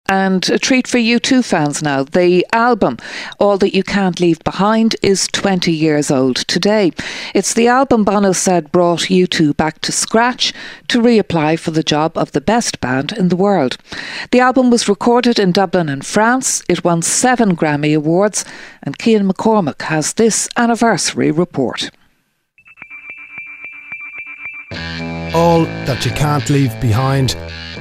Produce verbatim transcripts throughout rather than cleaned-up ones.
And a treat for U two fans now. The album, All That You Can't Leave Behind, is twenty years old today. It's the album Bono said brought U two back to scratch to reapply for the job of the best band in the world. The album was recorded in Dublin in France. It won seven Grammy Awards, and Cian McCormack has this anniversary report. All That You Can't Leave Behind,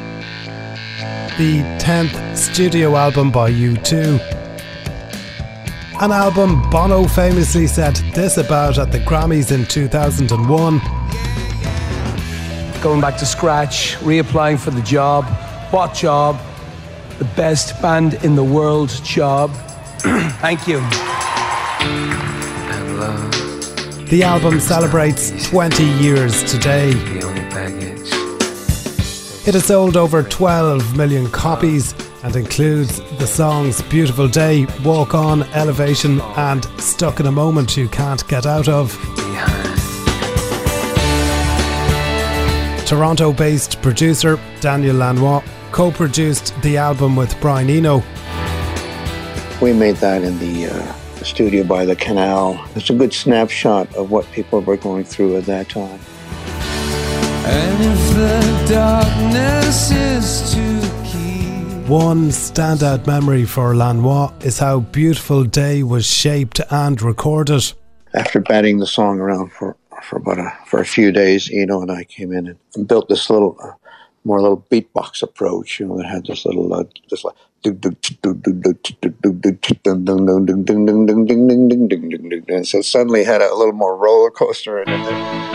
the tenth studio album by U two. An album Bono famously said this about at the Grammys in two thousand one. Going back to scratch, reapplying for the job. What job? The best band in the world job. Thank you. The album celebrates twenty years today. It has sold over twelve million copies and includes the songs Beautiful Day, Walk On, Elevation and Stuck in a Moment You Can't Get Out Of. Toronto-based producer Daniel Lanois co-produced the album with Brian Eno. We made that in the uh, studio by the canal. It's a good snapshot of what people were going through at that time. And if the darkness is to keep. One standout memory for Lanois is how Beautiful Day was shaped and recorded. After batting the song around for, for about a, for a few days, Eno and I came in and, and built this little, uh, more little beatbox approach, you know, that had this little, uh, this like, and so suddenly had a little more roller coaster in it.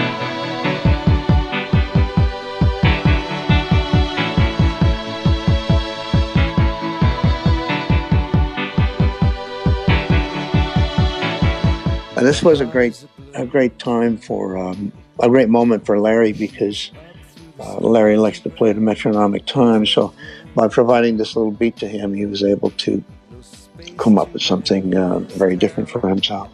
And this was a great, a great time for um, a great moment for Larry, because uh, Larry likes to play the metronomic time. So, by providing this little beat to him, he was able to come up with something uh, very different for himself.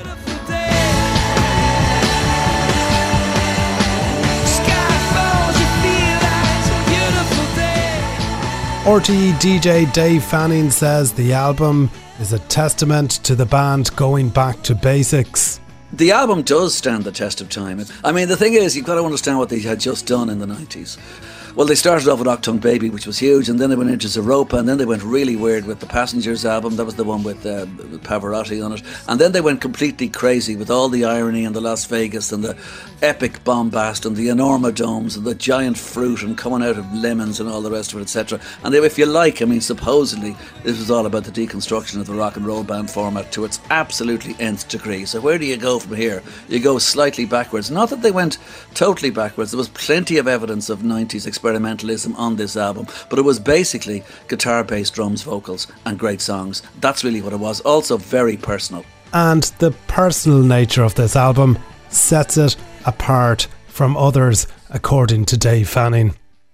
R T E D J Dave Fanning says the album is a testament to the band going back to basics. The album does stand the test of time. I mean, the thing is, you've got to understand what they had just done in the nineties. Well, they started off with Octung Baby, which was huge, and then they went into Zeropa, and then they went really weird with the Passengers album. That was the one with, uh, with Pavarotti on it. And then they went completely crazy with all the irony and the Las Vegas and the epic bombast and the Enormodomes and the giant fruit and coming out of lemons and all the rest of it, et cetera. And they, if you like, I mean, supposedly this was all about the deconstruction of the rock and roll band format to its absolutely nth degree. So where do you go from here? You go slightly backwards. Not that they went totally backwards. There was plenty of evidence of nineties experimentalism on this album, but it was basically guitar, bass, drums, vocals and great songs. That's really what it was. Also very personal. And the personal nature of this album sets it apart from others, according to Dave Fanning.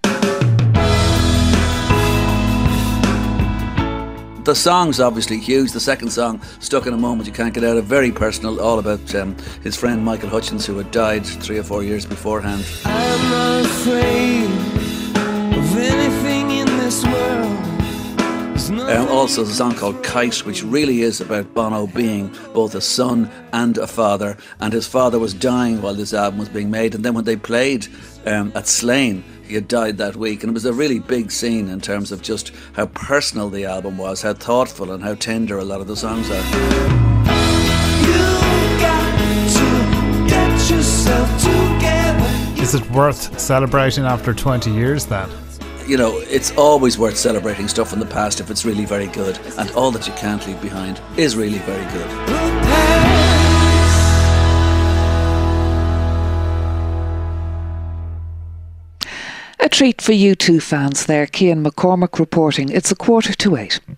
The song's obviously huge. The second song, Stuck in a Moment You Can't Get Out of, very personal, all about um, his friend Michael Hutchence, who had died three or four years beforehand. I'm not afraid of anything in this world. Um, also, there's a song called Kite, which really is about Bono being both a son and a father. And his father was dying while this album was being made. And then when they played um, at Slane, he had died that week. And it was a really big scene in terms of just how personal the album was, how thoughtful and how tender a lot of the songs are. You got to get yourself together. Is it worth celebrating after twenty years then? You know, it's always worth celebrating stuff from the past if it's really very good. And All That You Can't Leave Behind is really very good. A treat for U two fans there. Cian McCormack reporting. It's a quarter to eight.